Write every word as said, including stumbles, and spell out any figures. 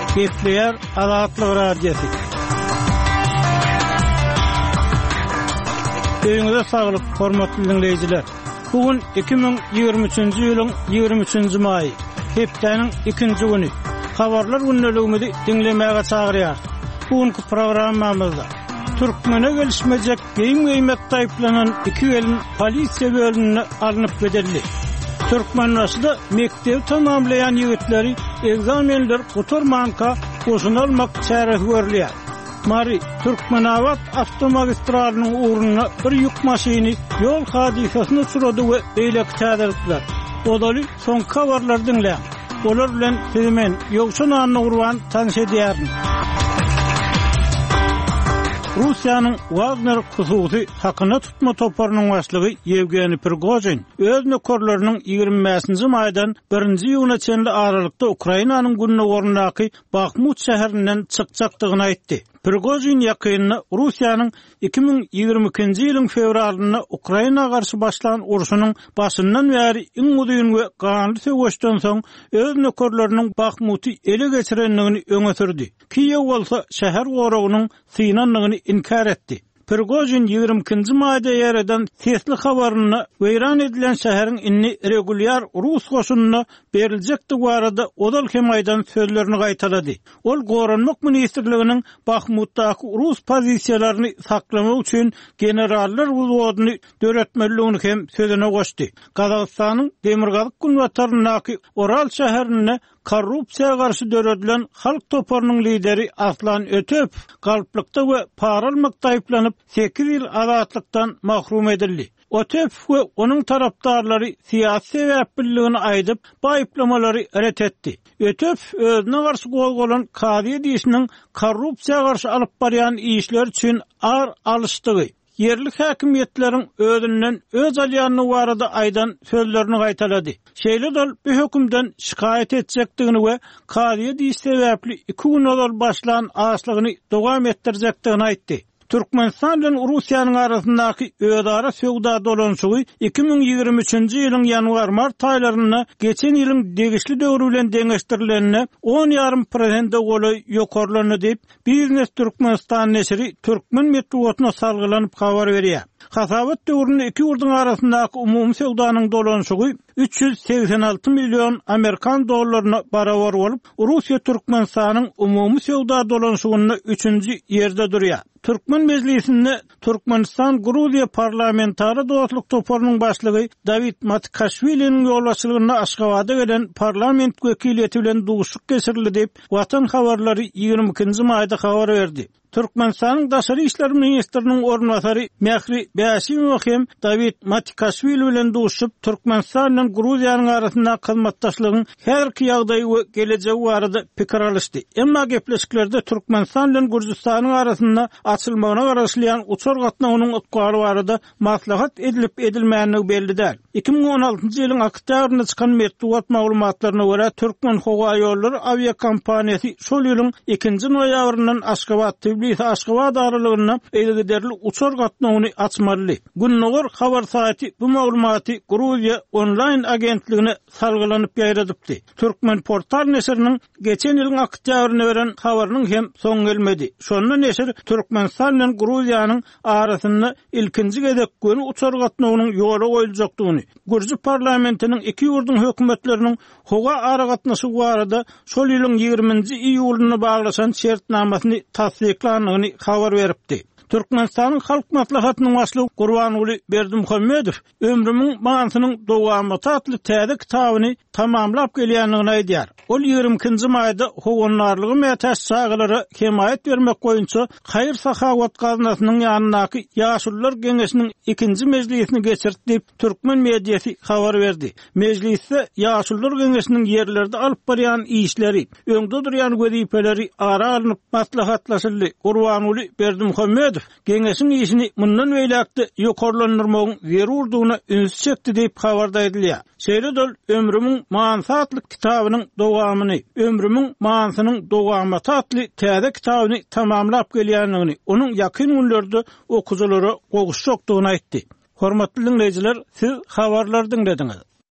Gepleyer Azatlyk Radiosu. Öňüňizde saglyk, hormatly dinleýijiler. Bugün iki bin ýygrimi üçinji ýylyň ýygrimi üçinji maý, hepdeniň ikinji güni. Habarlar günneligimizi dinlemäge çagyrýar. Bugünkü programmamyzda Türkmene gelişmejek geýim-geýmek taýplanan iki elin polisiýa bölümine alınıp giderildi. Türkmenistanda mektep tamamlayan ýigitleri egzamenler guturmanka goşun almak çäresi görülýär. Mari Türkmenabat avtomagistralının uğruna bir yük maşini yol hadisasyna uçurady we beýlek täzelikler. Odaly son habarlar dinleýän. Olar bilen hemen ýokşun anyny urwan tanış edýärin. Russiýanyň Wagner hususy hakyna tutma toparynyň başlygy Yevgeniy Prigozhin öz nökerleriniň ýygrimi beşinji maýdan birinji ýylyna çenli aralykda Ukrainanyň günne ornaky Bakhmut şäherinden çykjakdygyny aýtdy. Prigozhin ýakyny Russiýanyň iki bin ýygrimi ikinji ýylyň fevralyna Ukraina garşy başlanan uruşynyň başyndan bäri iň uzun we ganly söwüşden soň öz nökerleriniň Bakhmuty ele geçirenligini öňe sürdi. Kiýew bolsa şäher goragynyň synanlygyny inkar etdi. Prigozhin ýygrimi ikinji maýda ýerden sesli habaryny weýran edilen şäheriň inni regulýar Rus goşunyna beriljekdi barada odal hemaýdan sözlerini gaýtalady. Ol Goranlyk ministrliginiň Bakhmutdaky Rus pozisiýalaryny saklamak üçin generallar wuzwadyny döretmeligini hem sözüne goşdy. Gazagystanyň Demirgazyk günwatarynaky Oral şäherine korrupsiýa garşy döredilen halk toparynyň lideri Aslan Ötöp galplykda we para almak taýplanyp sekiz ýyl azatlykdan mahrum edildi. Ötöp we onuň tarapdarlary siýasy sebäpligini aýdyp baýplamalary ret etdi. Ötöp özüne garşy golgolan Kadiýe diýişiniň korrupsiýa garşy alyp barýan işler üçin ar alışdygy, yerli häkimiýetleriň özünden öz alýanyny barada aýdan sözlerini gaýtalady. Şeýle dol bu hökümden şikayet etjekdigini we Kadiýe diýiş sebäpli iki gün ol başlan aşlygyny dowam etdirjekdigini aýtdy. Türkmenistan bilen Russiýanyň arasyndaky öýdara söwda dolanşygy iki bin ýygrimi üçinji ýylyň ýanwar-mart aýlaryna geçen ýylyň degişli döwrü bilen deňeşdirilenine on ýarym prosent goly ýokarlany diýip Biznes Türkmenistan neşri Türkmen metbuatyna salgylanyp habar berýär. Hasabat döwründe iki ýurduň arasyndaky umumy söwdanyň dolanşygy üç yüz seksen alty milyon Amerikan dollaryna barabar bolup, Russiýa Türkmenistanyň umumy söwda dolanşygyny üçünji ýerde durýar. Türkmen Meclisinde Türkmenistan Gruziya parlamentary dostluk toparynyň başlygy David Matikaşwiliň ýolbaşçylygyna Aşgabatda gelen parlament wekiliýeti bilen duguşlyk geçirildi diýip Watan habarlary ýygrimi ikinji maýda habar berdi. Türkmenistanyň daşary işler ministriniň ornwasary Mehri Bäşimow hem David Matikaşwili bilen duguşup Türkmenistan bilen Gruziýanyň arasynda hyzmatdaşlygyň her iki ýagdaý we gelejegi barada pikir alışdy. Emma gepleşiklerde Türkmenistan bilen Gürjistanyň arasynda açylmagyna garaşlayan uçur gatnagynyň ykbary barada maslahat edilip edilmänligi belli däl. iki bin on altynjy ýylyň oktýabrynda çykan metbuat maglumatlaryna görä Türkmen howa ýollary aviakompaniýasy şol ýylyň ikinji noýabryndan Aşgabat Tbilisi Aşgabat aralygyna elgiderli uçur gatnagyny açmaly. Günnäger habar saýty bu maglumaty Gruziya online agentligine salgylanyp ýaýradypdy. Türkmen portal neşriniň geçen ýylyň oktýabrynda beren habarynyň hem soň gelmedi. Şondan neşr Türkmenistan bilen Gruziýanyň arasynda ilkinji gezek güni uçur gatnagynyň ýola goýuljakdygyny, Gürji parlamentiniň iki ýurdun hökümetleriniň howa ara gatnaşygy barada şol ýylyň ýygrimiňji iýulyna baglaşan şertnamasyny tasdiklandygyny habar beripdi. Türkmenistanyň halk maslahatynyň başlygy Gurbanuly Berdimuhammedow ömrümiň manasynyň dowamy tatly täze kitabyny tamamlap gelýändigini aýdýar. Ol ýygrimi ikinji maýda howanlarlygy mätäş saglary hemaýet bermek boýunça Haýyr Sahawat gaznasynyň ýanynaky Ýaşullar Geňeşiniň ikinji mejlisini geçirdi diýip Türkmen mediýasy habar berdi. Mejlisde Ýaşullar Geňeşiniň ýerlerde alyp barýan işleri, öňde durýan wezipeleri ara alınıp maslahatlaşyldy. Gurbanuly Berdimuhammedow Geňeşiň işini mundan beýlekde ýokarlandyrmagyň zerurdygyna üns çekdi diýip habarda edilýär. Şeýle dol ömrümiň mansatlyk kitabynyň dowamyny, ömrümiň mansynyň dowamy tatly täze kitabyny tamamlap gelýändigini, onuň ýakyn günlerde okujalary goguşjakdygyny aýtdy. Hormatly dinleýijiler, siz habarlar dinlediňiz.